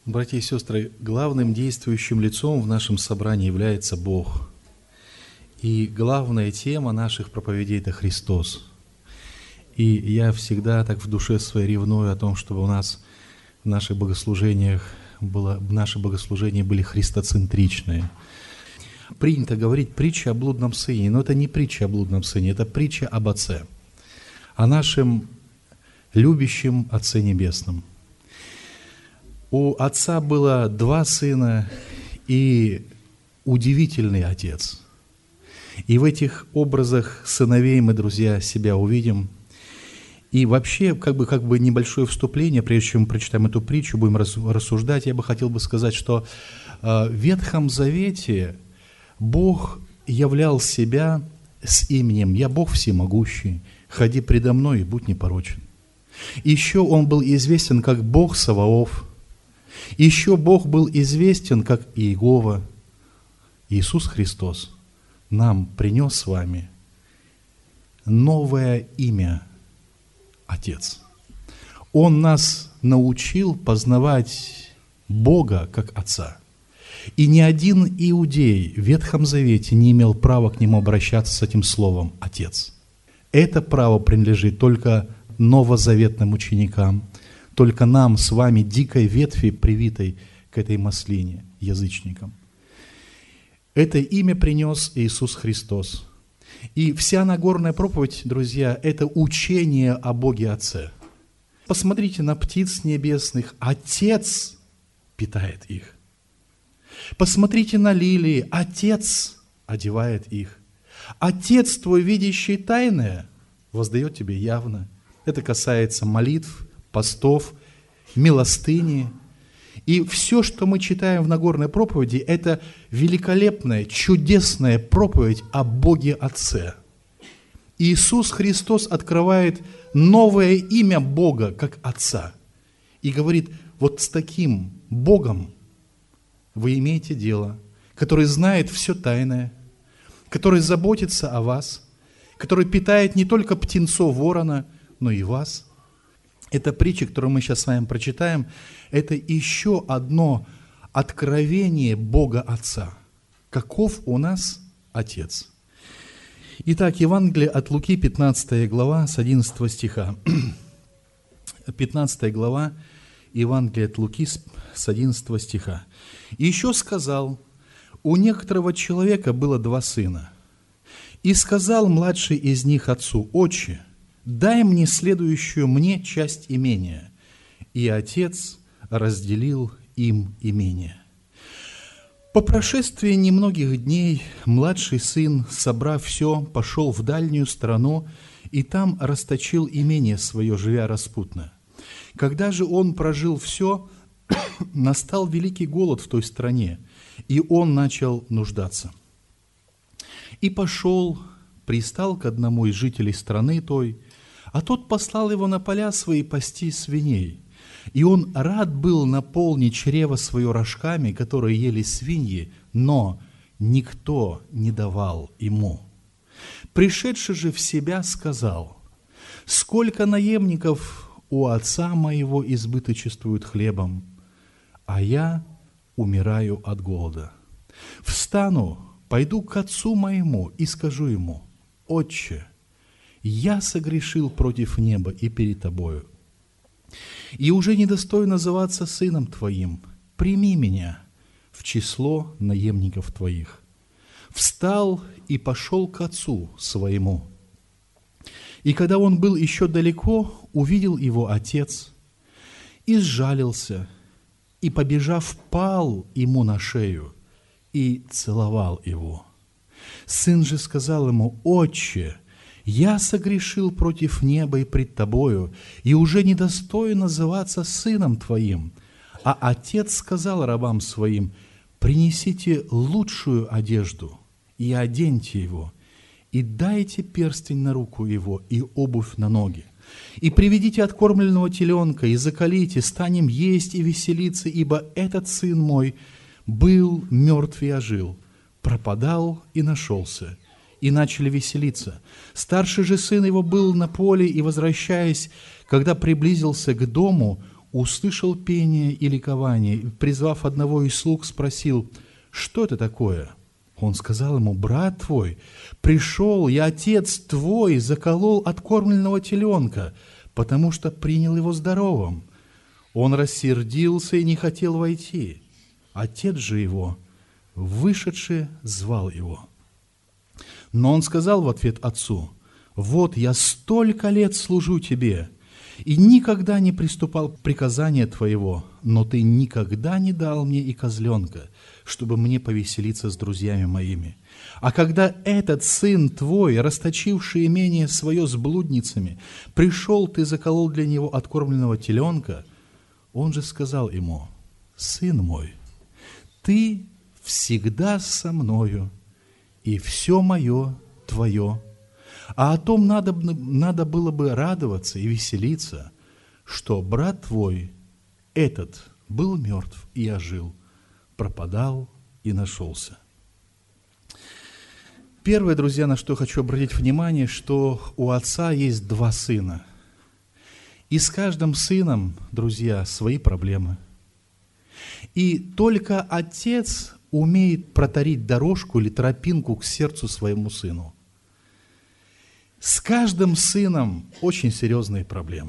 Братья и сестры, главным действующим лицом в нашем собрании является Бог. И главная тема наших проповедей – это Христос. И я всегда так в душе своей ревную о том, чтобы у нас в наших богослужениях наши богослужения были христоцентричные. Принято говорить притча о блудном сыне, но это не притча о блудном сыне, это притча об Отце, о нашем любящем Отце Небесном. У Отца было 2 сына и удивительный Отец. И в этих образах сыновей мы, друзья, себя увидим. И вообще, как бы небольшое вступление, прежде чем мы прочитаем эту притчу, будем рассуждать, я бы хотел сказать, что в Ветхом Завете Бог являл себя с именем «Я Бог всемогущий, ходи предо мной и будь непорочен». Еще Он был известен как Бог Саваоф. Еще Бог был известен как Иегова. Иисус Христос нам принес с вами новое имя Отец. Он нас научил познавать Бога как Отца. И ни один иудей в Ветхом Завете не имел права к Нему обращаться с этим словом «Отец». Это право принадлежит только новозаветным ученикам, только нам с вами, дикой ветви, привитой к этой маслине, язычникам. Это имя принес Иисус Христос. И вся Нагорная проповедь, друзья, это учение о Боге Отце. Посмотрите на птиц небесных, Отец питает их. Посмотрите на лилии, Отец одевает их. Отец твой, видящий тайное, воздает тебе явно. Это касается молитв, постов, милостыни. И все, что мы читаем в Нагорной проповеди, это великолепная, чудесная проповедь о Боге Отце. Иисус Христос открывает новое имя Бога, как Отца. И говорит, вот с таким Богом вы имеете дело, который знает все тайное, который заботится о вас, который питает не только птенцов ворона, но и вас. Эта притча, которую мы сейчас с вами прочитаем, это еще одно откровение Бога Отца. Каков у нас Отец? Итак, Евангелие от Луки, 15 глава, с 11 стиха. 15 глава Евангелия от Луки, с 11 стиха. «И еще сказал, у некоторого человека было 2 сына. И сказал младший из них отцу, отче, дай мне следующую мне часть имения. И отец разделил им имение. По прошествии немногих дней младший сын, собрав все, пошел в дальнюю страну и там расточил имение свое, живя распутно. Когда же он прожил все, настал великий голод в той стране, и он начал нуждаться. И пошел, пристал к одному из жителей страны той, а тот послал его на поля свои пасти свиней. И он рад был наполнить чрево свое рожками, которые ели свиньи, но никто не давал ему. Пришедший же в себя сказал, сколько наемников у отца моего избыточествуют хлебом, а я умираю от голода. Встану, пойду к отцу моему и скажу ему, отче, я согрешил против неба и перед тобою, и уже недостоин называться сыном твоим. Прими меня в число наемников твоих. Встал и пошел к отцу своему. И когда он был еще далеко, увидел его отец, и сжалился, и, побежав, пал ему на шею и целовал его. Сын же сказал ему, отче, я согрешил против неба и пред тобою, и уже недостоин называться сыном твоим. А отец сказал рабам своим, принесите лучшую одежду и оденьте его, и дайте перстень на руку его и обувь на ноги. И приведите откормленного теленка, и заколите, станем есть и веселиться, ибо этот сын мой был мертв и ожил, пропадал и нашелся. И начали веселиться. Старший же сын его был на поле, и, возвращаясь, когда приблизился к дому, услышал пение и ликование, и, призвав одного из слуг, спросил: «Что это такое?» Он сказал ему: «Брат твой пришел, и отец твой заколол откормленного теленка, потому что принял его здоровым». Он рассердился и не хотел войти. Отец же его, вышедший, звал его. Но он сказал в ответ отцу: «Вот я столько лет служу тебе, и никогда не приступал к приказанию твоего, но ты никогда не дал мне и козленка, чтобы мне повеселиться с друзьями моими. А когда этот сын твой, расточивший имение свое с блудницами, пришел, ты заколол для него откормленного теленка». Он же сказал ему: «Сын мой, ты всегда со мною, и все мое твое. А о том надо было бы радоваться и веселиться, что брат твой этот был мертв и ожил, пропадал и нашелся». Первое, друзья, на что хочу обратить внимание, что у отца есть два сына. И с каждым сыном, друзья, свои проблемы. И только отец умеет проторить дорожку или тропинку к сердцу своему сыну. С каждым сыном очень серьезные проблемы.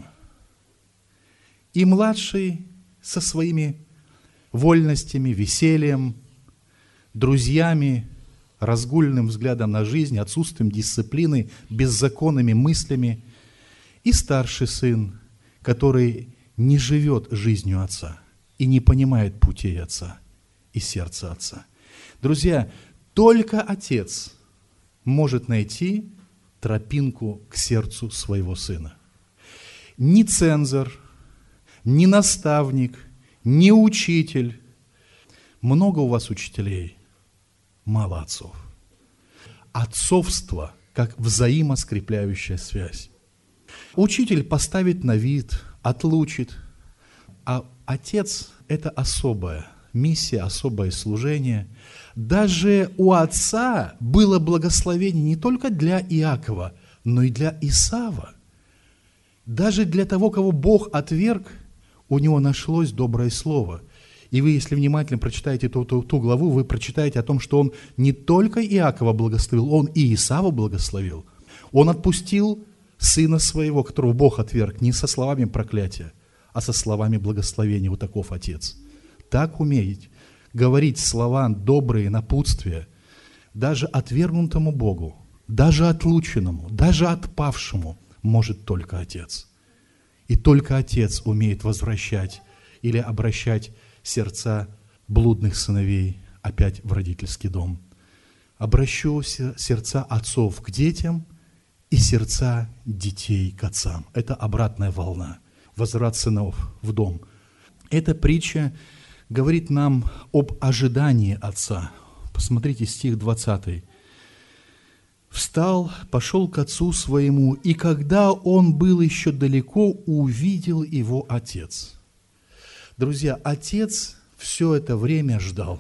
И младший со своими вольностями, весельем, друзьями, разгульным взглядом на жизнь, отсутствием дисциплины, беззаконными мыслями. И старший сын, который не живет жизнью отца и не понимает путей отца и сердца отца. Друзья, только отец может найти тропинку к сердцу своего сына. Ни цензор, ни наставник, ни учитель. Много у вас учителей, мало отцов. Отцовство как взаимоскрепляющая связь. Учитель поставит на вид, отлучит, а отец – это особая миссия, особое служение. Даже у отца было благословение не только для Иакова, но и для Исава. Даже для того, кого Бог отверг, у него нашлось доброе слово. И вы, если внимательно прочитаете ту главу, вы прочитаете о том, что он не только Иакова благословил, он и Исава благословил. Он отпустил сына своего, которого Бог отверг, не со словами проклятия, а со словами благословения. Вот таков отец. Так умеет говорить слова добрые, напутствия, даже отвергнутому Богу, даже отлученному, даже отпавшему может только отец. И только отец умеет возвращать или обращать сердца блудных сыновей опять в родительский дом. Обращу сердца отцов к детям и сердца детей к отцам. Это обратная волна, возврат сынов в дом. Эта притча говорит нам об ожидании отца. Посмотрите стих 20. «Встал, пошел к отцу своему, и когда он был еще далеко, увидел его отец». Друзья, отец все это время ждал.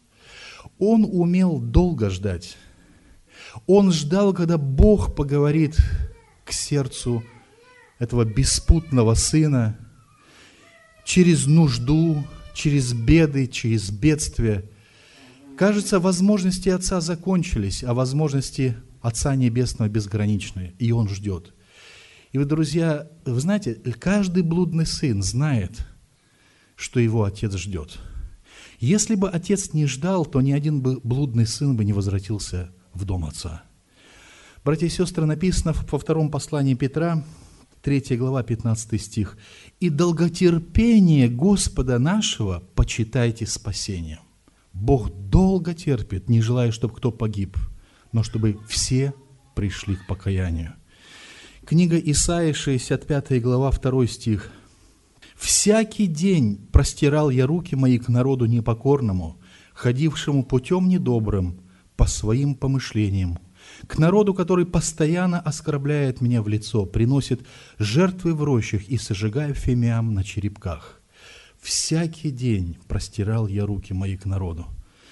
Он умел долго ждать. Он ждал, когда Бог поговорит к сердцу этого беспутного сына через нужду, через беды, через бедствия. Кажется, возможности отца закончились, а возможности Отца Небесного безграничны, и он ждет. И вы, друзья, вы знаете, каждый блудный сын знает, что его отец ждет. Если бы отец не ждал, то ни один блудный сын бы не возвратился в дом отца. Братья и сестры, написано во втором послании Петра, 3 глава, 15 стих. «И долготерпение Господа нашего почитайте спасением». Бог долго терпит, не желая, чтобы кто погиб, но чтобы все пришли к покаянию. Книга Исаии, 65 глава, 2 стих. «Всякий день простирал я руки мои к народу непокорному, ходившему путем недобрым по своим помышлениям, к народу, который постоянно оскорбляет меня в лицо, приносит жертвы в рощах и сожигая фимиам на черепках. Всякий день простирал я руки мои к народу,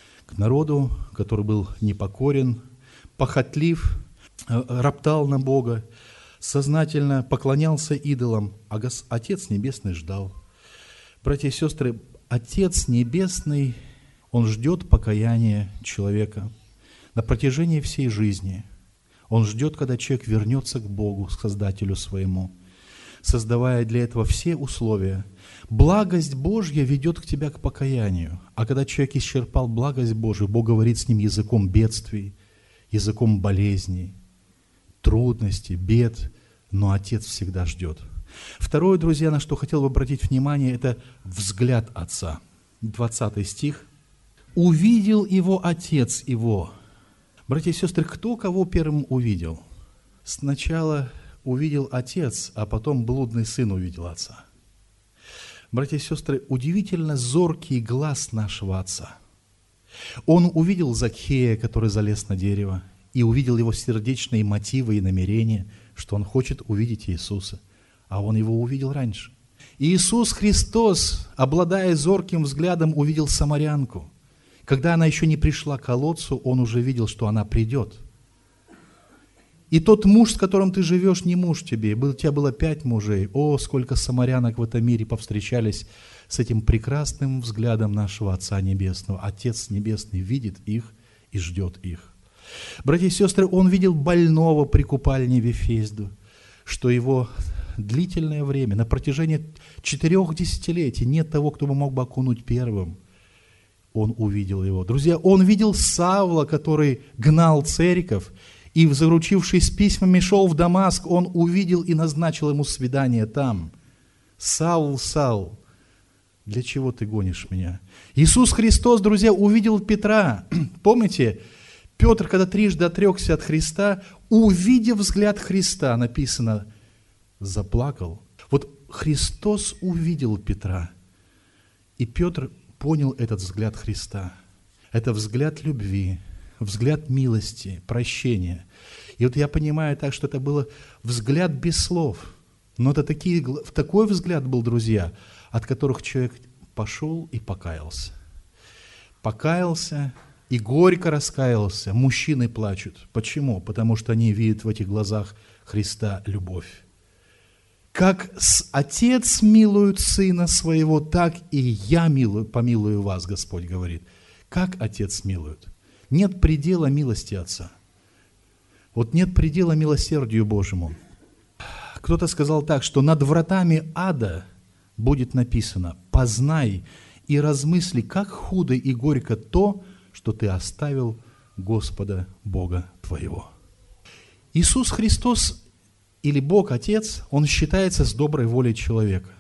который был непокорен, похотлив, роптал на Бога, сознательно поклонялся идолам, а Отец Небесный ждал. Братья и сестры, Отец Небесный, Он ждет покаяния человека на протяжении всей жизни. Он ждет, когда человек вернется к Богу, к Создателю своему, создавая для этого все условия. Благость Божья ведет к тебя к покаянию. А когда человек исчерпал благость Божию, Бог говорит с ним языком бедствий, языком болезней, трудностей, бед, но Отец всегда ждет. Второе, друзья, на что хотел бы обратить внимание, это взгляд Отца. 20 стих. «Увидел его Отец его». Братья и сестры, кто кого первым увидел? Сначала увидел Отец, а потом блудный сын увидел Отца. Братья и сестры, удивительно зоркий глаз нашего Отца. Он увидел Закхея, который залез на дерево, и увидел его сердечные мотивы и намерения, что он хочет увидеть Иисуса. А он его увидел раньше. Иисус Христос, обладая зорким взглядом, увидел самарянку. Когда она еще не пришла к колодцу, он уже видел, что она придет. И тот муж, с которым ты живешь, не муж тебе. У тебя было 5 мужей. О, сколько самарянок в этом мире повстречались с этим прекрасным взглядом нашего Отца Небесного. Отец Небесный видит их и ждет их. Братья и сестры, он видел больного при купальне Вифезду, что его длительное время, на протяжении 4 десятилетий, нет того, кто бы мог бы окунуть первым. Он увидел его. Друзья, он видел Савла, который гнал церковь, и, заручившись письмами, шел в Дамаск. Он увидел и назначил ему свидание там. Саул, Саул, для чего ты гонишь меня? Иисус Христос, друзья, увидел Петра. Помните, Петр, когда трижды отрекся от Христа, увидев взгляд Христа, написано, заплакал. Вот Христос увидел Петра, и Петр понял этот взгляд Христа. Это взгляд любви, взгляд милости, прощения. И вот я понимаю так, что это был взгляд без слов. Но это такой взгляд был, друзья, от которых человек пошел и покаялся. Покаялся и горько раскаялся. Мужчины плачут. Почему? Потому что они видят в этих глазах Христа любовь. Как Отец милует Сына Своего, так и я помилую вас, Господь говорит. Как Отец милует? Нет предела милости Отца. Вот нет предела милосердию Божьему. Кто-то сказал так, что над вратами ада будет написано: «Познай и размысли, как худо и горько то, что ты оставил Господа Бога твоего». Иисус Христос или Бог Отец, Он считается с доброй волей человека.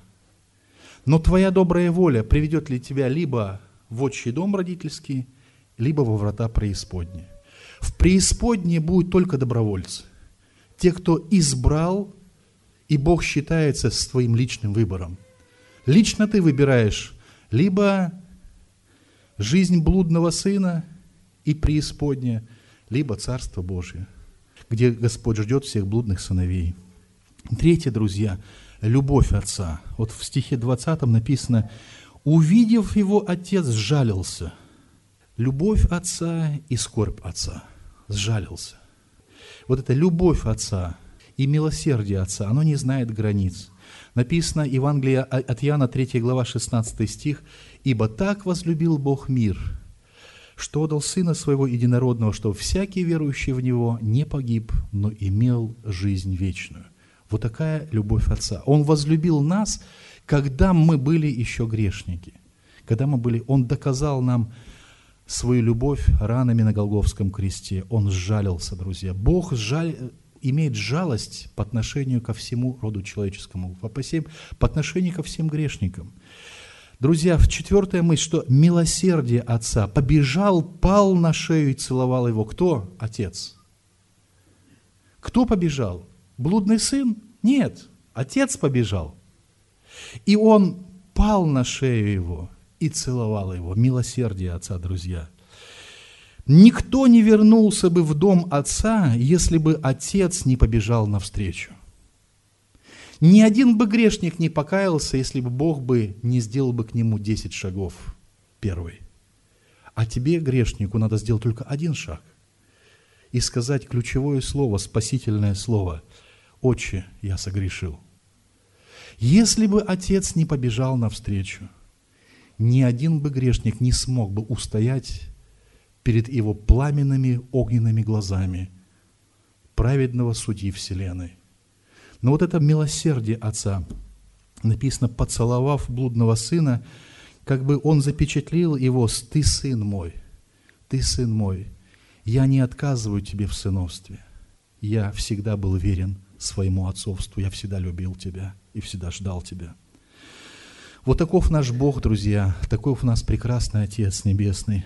Но твоя добрая воля приведет ли тебя либо в отчий дом родительский, либо во врата преисподней. В преисподней будут только добровольцы. Те, кто избрал, и Бог считается с твоим личным выбором. Лично ты выбираешь либо жизнь блудного сына и преисподняя, либо Царство Божие, где Господь ждет всех блудных сыновей. Третье, друзья, любовь Отца. Вот в стихе 20 написано: «Увидев его, Отец сжалился». Любовь Отца и скорбь Отца. Сжалился. Вот эта любовь Отца и милосердие Отца, оно не знает границ. Написано Евангелие от Иоанна, 3 глава, 16 стих: «Ибо так возлюбил Бог мир, что отдал Сына Своего Единородного, чтобы всякий верующий в Него не погиб, но имел жизнь вечную». Вот такая любовь Отца. Он возлюбил нас, когда мы были еще грешники. Он доказал нам свою любовь ранами на Голгофском кресте. Он сжалился, друзья. Бог имеет жалость по отношению ко всему роду человеческому, по отношению ко всем грешникам. Друзья, 4-я мысль, что милосердие Отца. Побежал, пал на шею и целовал его. Кто? Отец. Кто побежал? Блудный сын? Нет, Отец побежал. И он пал на шею его и целовал его. Милосердие Отца, друзья. Никто не вернулся бы в дом Отца, если бы Отец не побежал навстречу. Ни один бы грешник не покаялся, если бы Бог бы не сделал бы к нему 10 шагов первый. А тебе, грешнику, надо сделать только 1 шаг и сказать ключевое слово, спасительное слово: «Отче, я согрешил». Если бы Отец не побежал навстречу, ни один бы грешник не смог бы устоять перед Его пламенными огненными глазами праведного судьи вселенной. Но вот это милосердие Отца, написано, поцеловав блудного сына, как бы Он запечатлел его: «Ты сын мой, я не отказываю тебе в сыновстве. Я всегда был верен своему отцовству, я всегда любил тебя и всегда ждал тебя». Вот таков наш Бог, друзья, таков у нас прекрасный Отец Небесный.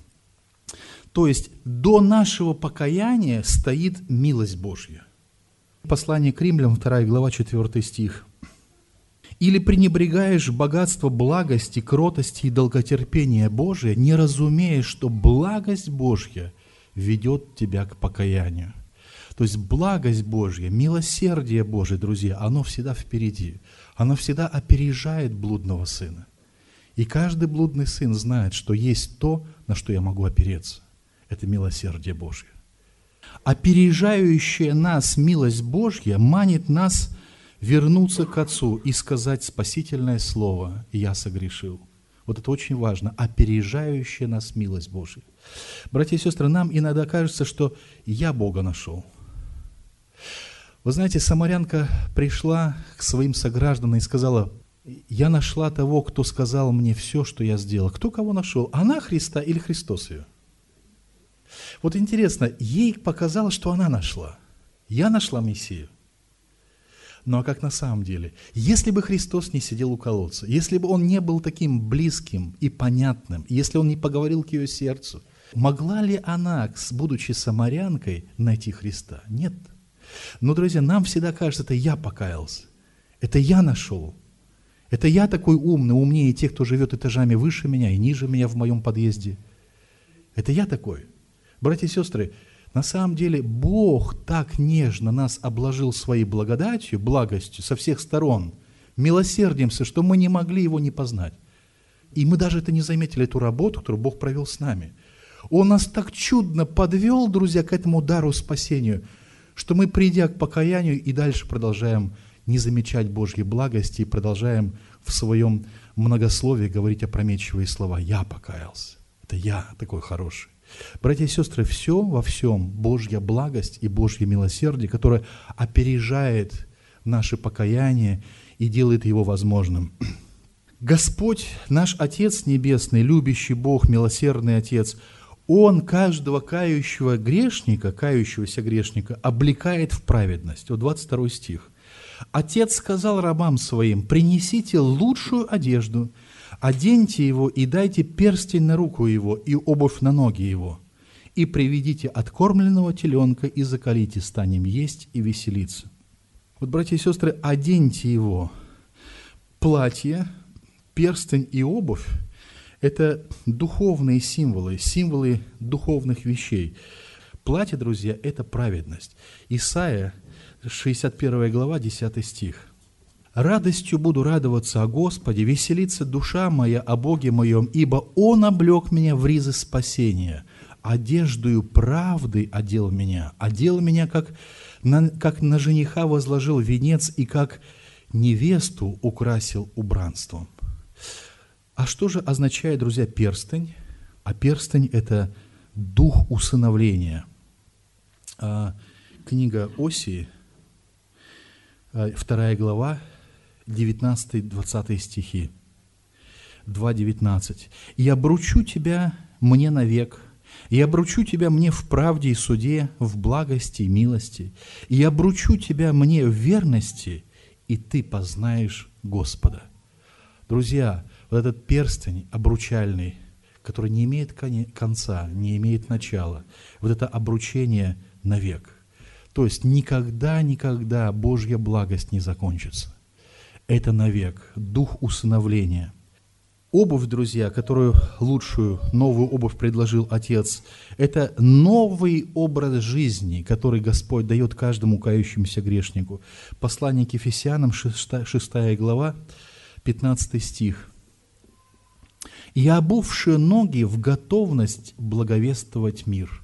То есть до нашего покаяния стоит милость Божья. Послание к Римлянам, 2 глава, 4 стих. «Или пренебрегаешь богатство благости, кротости и долготерпения Божия, не разумея, что благость Божья ведет тебя к покаянию». То есть благость Божья, милосердие Божие, друзья, оно всегда впереди. Оно всегда опережает блудного сына. И каждый блудный сын знает, что есть то, на что я могу опереться. Это милосердие Божье. Опережающая нас милость Божья манит нас вернуться к Отцу и сказать спасительное слово: «Я согрешил». Вот это очень важно. Опережающая нас милость Божья. Братья и сестры, нам иногда кажется, что я Бога нашел. Вы знаете, самарянка пришла к своим согражданам и сказала: «Я нашла того, кто сказал мне все, что я сделала». Кто кого нашел? Она Христа или Христос ее? Вот интересно, ей показалось, что она нашла. Я нашла Мессию. Ну а как на самом деле? Если бы Христос не сидел у колодца, если бы Он не был таким близким и понятным, если Он не поговорил к ее сердцу, могла ли она, будучи самарянкой, найти Христа? Нет. Но, друзья, нам всегда кажется, это я покаялся, это я нашел, это я такой умный, умнее тех, кто живет этажами выше меня и ниже меня в моем подъезде. Это я такой. Братья и сестры, на самом деле Бог так нежно нас обложил своей благодатью, благостью со всех сторон, милосердием, что мы не могли Его не познать. И мы даже это не заметили, эту работу, которую Бог провел с нами. Он нас так чудно подвел, друзья, к этому дару спасению, что мы, придя к покаянию, и дальше продолжаем не замечать Божьей благости и продолжаем в своем многословии говорить опрометчивые слова: «Я покаялся». Это я такой хороший. Братья и сестры, все во всем Божья благость и Божье милосердие, которое опережает наше покаяние и делает его возможным. Господь, наш Отец Небесный, любящий Бог, милосердный Отец, Он каждого кающегося грешника облекает в праведность. Вот 22 стих. «Отец сказал рабам своим: принесите лучшую одежду, оденьте его и дайте перстень на руку его и обувь на ноги его, и приведите откормленного теленка и заколите, станем есть и веселиться». Вот, братья и сестры, оденьте его. Платье, перстень и обувь – это духовные символы, символы духовных вещей. Платье, друзья, – это праведность. Исайя, 61 глава, 10 стих. «Радостью буду радоваться о Господе, веселится душа моя о Боге моем, ибо Он облек меня в ризы спасения, одеждою правды одел меня, как на жениха возложил венец и как невесту украсил убранством». А что же означает, друзья, перстень? А перстень – это дух усыновления. Книга Осии, 2 глава, 19-20 стихи. 2:19. «И обручу тебя мне навек, и обручу тебя мне в правде и суде, в благости и милости, и обручу тебя мне в верности, и ты познаешь Господа». Друзья, вот этот перстень обручальный, который не имеет конца, не имеет начала, вот это обручение навек. То есть никогда Божья благость не закончится. Это навек, дух усыновления. Обувь, друзья, которую лучшую, новую обувь предложил Отец, это новый образ жизни, который Господь дает каждому кающемуся грешнику. Послание к Ефесянам, 6 глава, 15 стих. «И обувши ноги в готовность благовествовать мир».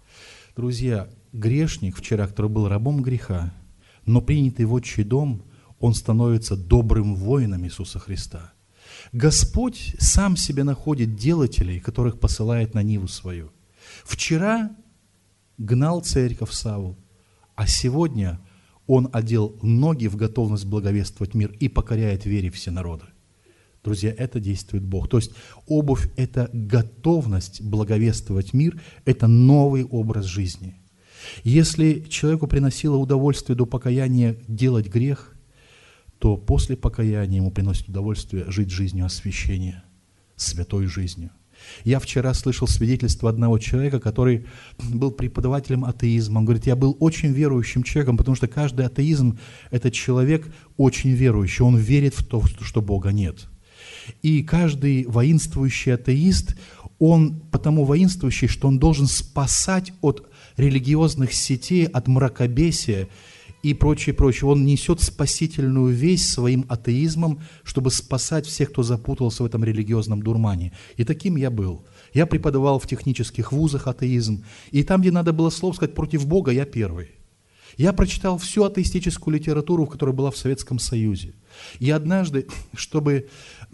Друзья, грешник вчера, который был рабом греха, но принятый в отчий дом, он становится добрым воином Иисуса Христа. Господь сам себе находит делателей, которых посылает на ниву свою. Вчера гнал церковь Савл, а сегодня он одел ноги в готовность благовествовать мир и покоряет вере все народы. Друзья, это действует Бог. То есть обувь – это готовность благовествовать мир, это новый образ жизни. Если человеку приносило удовольствие до покаяния делать грех, то после покаяния ему приносит удовольствие жить жизнью освящения, святой жизнью. Я вчера слышал свидетельство одного человека, который был преподавателем атеизма. Он говорит, я был очень верующим человеком, потому что каждый атеизм – это человек очень верующий, он верит в то, что Бога нет. И каждый воинствующий атеист, он потому воинствующий, что он должен спасать от религиозных сетей, от мракобесия и прочее, прочее. Он несет спасительную весть своим атеизмом, чтобы спасать всех, кто запутался в этом религиозном дурмане. И таким я был. Я преподавал в технических вузах атеизм, и там, где надо было слово сказать против Бога, я первый. Я прочитал всю атеистическую литературу, которая была в Советском Союзе. И однажды, чтобы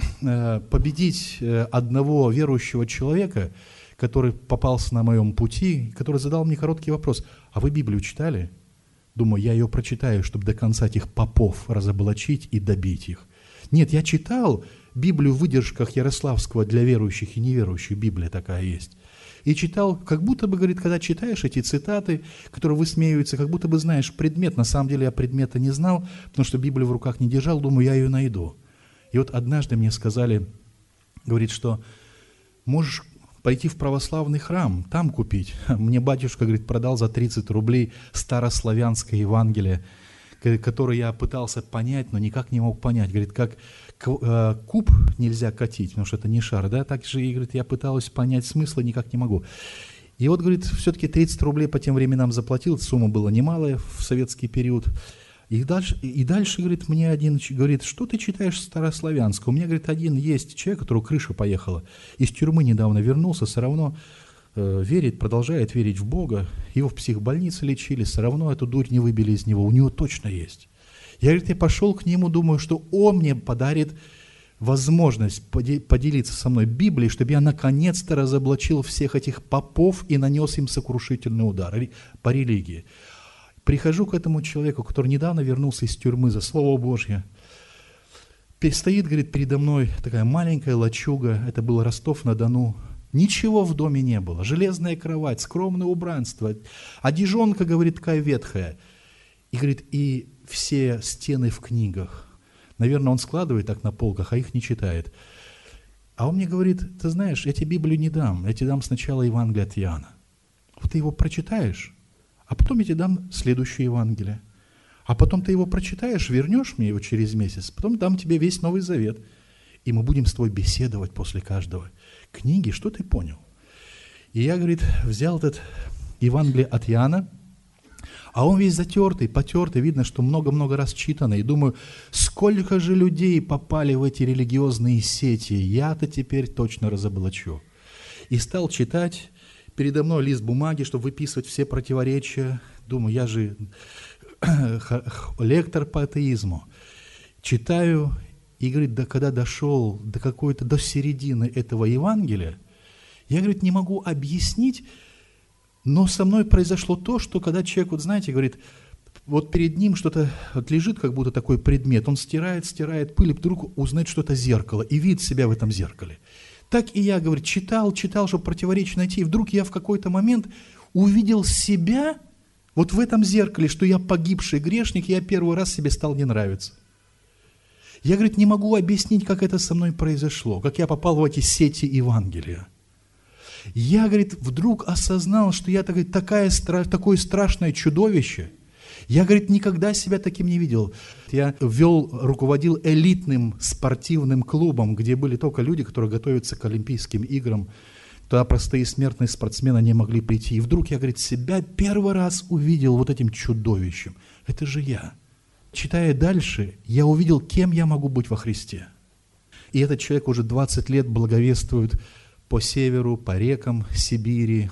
победить одного верующего человека, который попался на моем пути, который задал мне короткий вопрос: «А вы Библию читали?» Думаю, я ее прочитаю, чтобы до конца этих попов разоблачить и добить их. Нет, я читал Библию в выдержках Ярославского для верующих и неверующих, Библия такая есть. И читал, как будто бы, говорит, когда читаешь эти цитаты, которые высмеиваются, как будто бы знаешь предмет. На самом деле я предмета не знал, потому что Библию в руках не держал, думаю, я ее найду. И вот однажды мне сказали, говорит, что можешь пойти в православный храм, там купить. Мне батюшка, говорит, продал за 30 рублей старославянское Евангелие, которое я пытался понять, но никак не мог понять. Говорит, как куб нельзя катить, потому что это не шар, да? Так же, и, говорит, я пыталась понять смысл, никак не могу. И вот, говорит, все-таки 30 рублей по тем временам заплатил, сумма была немалая в советский период. И дальше, говорит, мне один говорит, что ты читаешь старославянское? У меня, говорит, один есть человек, у которого крыша поехала, из тюрьмы недавно вернулся, все равно верит, продолжает верить в Бога, его в психбольнице лечили, все равно эту дурь не выбили из него, у него точно есть. Я, говорит, я пошел к нему, думаю, что он мне подарит возможность поделиться со мной Библией, чтобы я наконец-то разоблачил всех этих попов и нанес им сокрушительный удар по религии. Прихожу к этому человеку, который недавно вернулся из тюрьмы за Слово Божье. Стоит, говорит, передо мной такая маленькая лачуга, это был Ростов-на-Дону. Ничего в доме не было, железная кровать, скромное убранство, одежонка, говорит, такая ветхая. И, говорит, и все стены в книгах. Наверное, он складывает так на полках, а их не читает. А он мне говорит, ты знаешь, я тебе Библию не дам, я тебе дам сначала Евангелие от Иоанна. Вот ты его прочитаешь, а потом я тебе дам следующее Евангелие. А потом ты его прочитаешь, вернешь мне его через месяц, потом дам тебе весь Новый Завет. И мы будем с тобой беседовать после каждого книги, что ты понял. И я, говорит, взял этот Евангелие от Иоанна, а он весь затертый, потертый, видно, что много-много раз читано. И думаю, сколько же людей попали в эти религиозные сети, я-то теперь точно разоблачу. И стал читать. Передо мной лист бумаги, чтобы выписывать все противоречия. Думаю, я же лектор по атеизму. Читаю, и, говорит, да, когда дошел до середины этого Евангелия, я, говорит, не могу объяснить, но со мной произошло то, что когда человек, вот знаете, говорит, вот перед ним что-то вот лежит, как будто такой предмет, он стирает пыль, и вдруг узнает, что это зеркало, и видит себя в этом зеркале. Так и я, говорит, читал, чтобы противоречие найти, и вдруг я в какой-то момент увидел себя вот в этом зеркале, что я погибший грешник, и я первый раз себе стал не нравиться. Я, говорит, не могу объяснить, как это со мной произошло, как я попал в эти сети Евангелия. Я, говорит, вдруг осознал, что я такое страшное чудовище. Я, говорит, никогда себя таким не видел. Я руководил элитным спортивным клубом, где были только люди, которые готовятся к Олимпийским играм. Туда простые смертные спортсмены не могли прийти. И вдруг я, говорит, себя первый раз увидел вот этим чудовищем. Это же я. Читая дальше, я увидел, кем я могу быть во Христе. И этот человек уже 20 лет благовествует по северу, по рекам Сибири,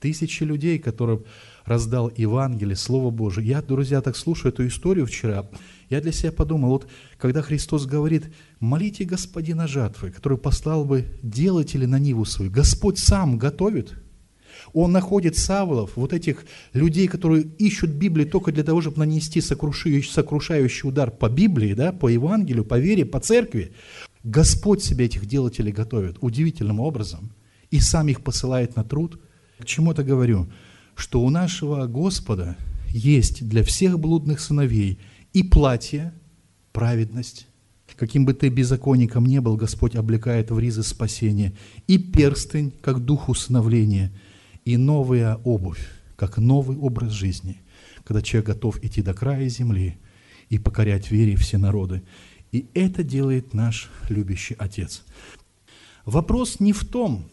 Тысячи людей, которым раздал Евангелие, Слово Божие. Я, друзья, так слушаю эту историю вчера. Я для себя подумал, вот когда Христос говорит, молите Господина жатвы, который послал бы делателей на ниву свою. Господь сам готовит. Он находит Савлов, вот этих людей, которые ищут Библию только для того, чтобы нанести сокрушающий удар по Библии, да, по Евангелию, по вере, по церкви. Господь себе этих делателей готовит удивительным образом и сам их посылает на труд. К чему это говорю? Что у нашего Господа есть для всех блудных сыновей и платье, праведность. Каким бы ты беззаконником не был, Господь облекает в ризы спасения. И перстень, как дух усыновления. И новая обувь, как новый образ жизни. Когда человек готов идти до края земли и покорять вере все народы. И это делает наш любящий Отец. Вопрос не в том,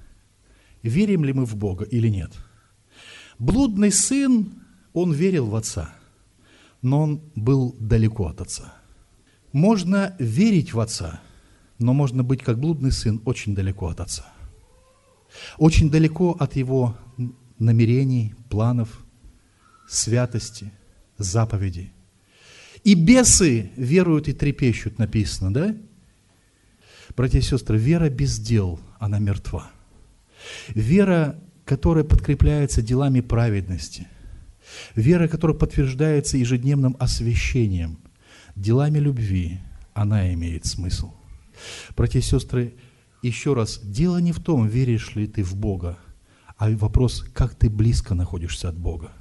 верим ли мы в Бога или нет. Блудный сын, он верил в Отца, но он был далеко от Отца. Можно верить в Отца, но можно быть, как блудный сын, очень далеко от Отца. Очень далеко от Его намерений, планов, святости, заповедей. И бесы веруют и трепещут, написано, да? Братья и сестры, вера без дел, она мертва. Вера, которая подкрепляется делами праведности, вера, которая подтверждается ежедневным освящением, делами любви, она имеет смысл. Братья и сестры, еще раз, дело не в том, веришь ли ты в Бога, а вопрос, как ты близко находишься от Бога.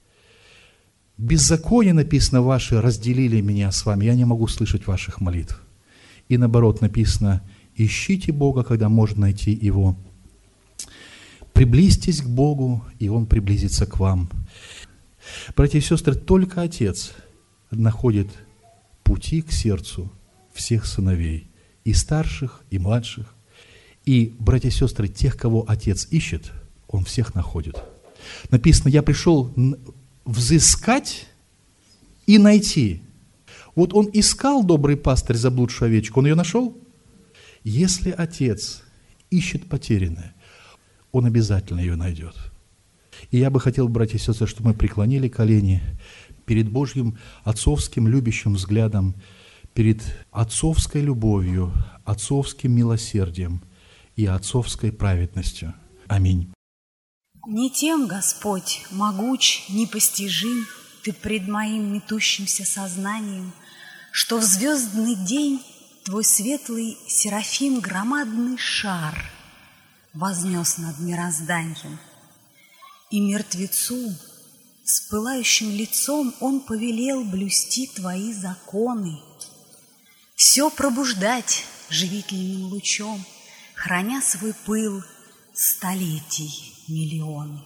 Беззаконие, написано, ваши разделили меня с вами, я не могу слышать ваших молитв. И наоборот написано, ищите Бога, когда можно найти Его. Приблизьтесь к Богу, и Он приблизится к вам. Братья и сестры, только Отец находит пути к сердцу всех сыновей, и старших, и младших. И, братья и сестры, тех, кого Отец ищет, Он всех находит. Написано, я пришел взыскать и найти. Вот он искал, добрый пастырь, заблудшую овечку, он ее нашел? Если Отец ищет потерянное, Он обязательно ее найдет. И я бы хотел, братья и сестры, чтобы мы преклонили колени перед Божьим отцовским любящим взглядом, перед отцовской любовью, отцовским милосердием и отцовской праведностью. Аминь. Не тем, Господь, могуч, непостижим, Ты пред моим метущимся сознанием, что в звездный день Твой светлый серафим громадный шар вознес над мирозданием. И мертвецу с пылающим лицом он повелел блюсти Твои законы, все пробуждать живительным лучом, храня свой пыл столетий миллионы.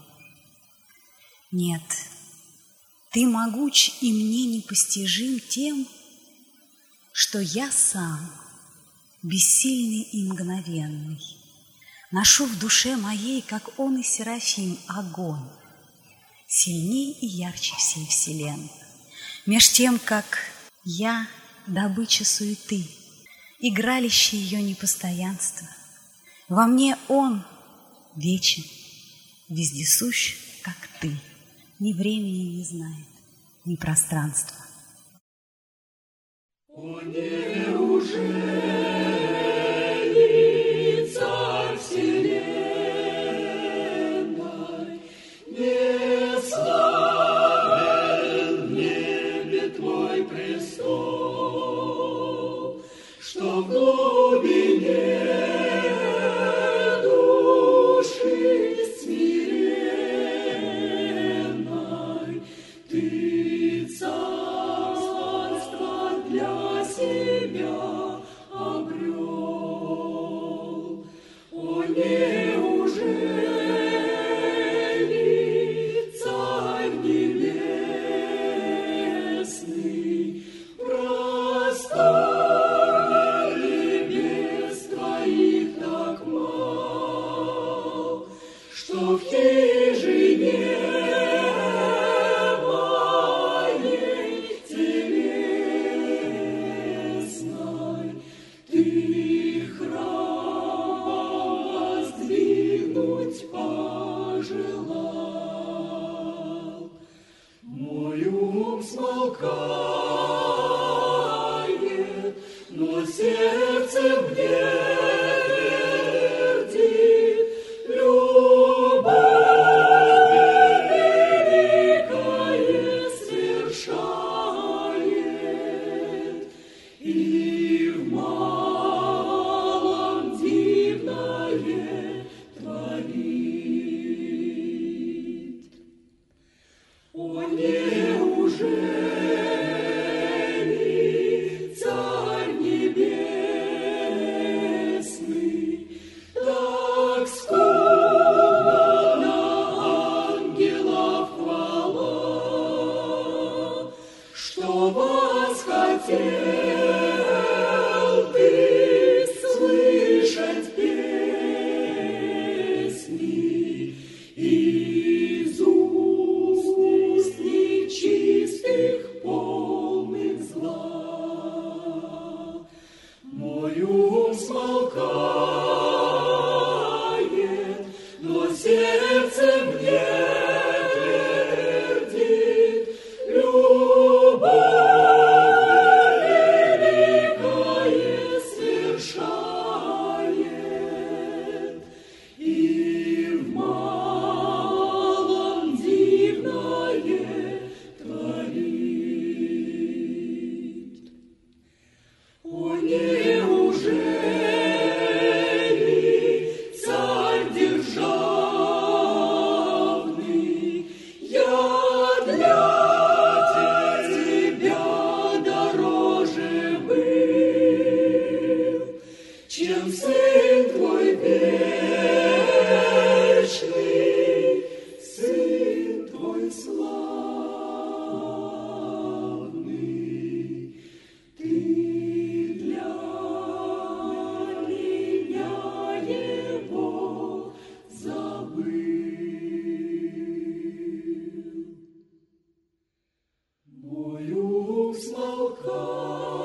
Нет, Ты могуч и мне непостижим тем, что я сам, бессильный и мгновенный, ношу в душе моей, как он и серафим, огонь, сильней и ярче всей вселенной. Меж тем, как я добыча суеты, игралище ее непостоянства, во мне он вечен, вездесущ, как Ты, ни времени не знает, ни пространства. О, неужели Царь вселенной не славен в небе Твой престол, что в глубине души смиренной Ты царство для себя обрел? О, неужели Царь небесный просторнее небес Твоих так мал, что в хижине моей телесной Ты храм воздвиг? смолкает, но сердце мне твердит, любовь великое свершает, и в малом дивное творит. О, неужели Царь Небесный так скупо на ангелов хвала, что восхотел ты слышать песни из уст нечистых, полных зла. Мой ум смолкает, но сердце мне твердит, любовь великое свершает, и в малом дивное творит. О, неужели Царь державный, я для тебя дороже был, чем Сын твой вечный, Сын твой славный. Ты для меня его забыл. Мой ум смолкает,